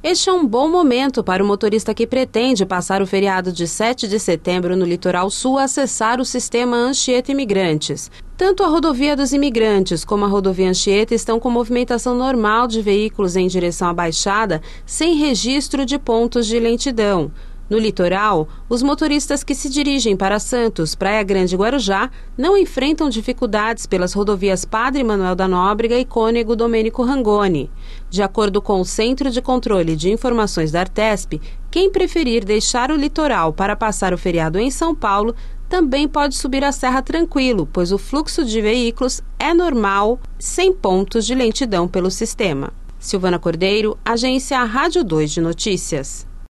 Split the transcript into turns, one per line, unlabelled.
Este é um bom momento para o motorista que pretende passar o feriado de 7 de setembro no Litoral Sul acessar o sistema Anchieta Imigrantes. Tanto a rodovia dos Imigrantes como a rodovia Anchieta estão com movimentação normal de veículos em direção à Baixada, sem registro de pontos de lentidão. No litoral, os motoristas que se dirigem para Santos, Praia Grande e Guarujá não enfrentam dificuldades pelas rodovias Padre Manuel da Nóbrega e Cônego Domênico Rangoni. De acordo com o Centro de Controle de Informações da Artesp, quem preferir deixar o litoral para passar o feriado em São Paulo também pode subir a serra tranquilo, pois o fluxo de veículos é normal, sem pontos de lentidão pelo sistema. Silvana Cordeiro, Agência Rádio 2 de Notícias.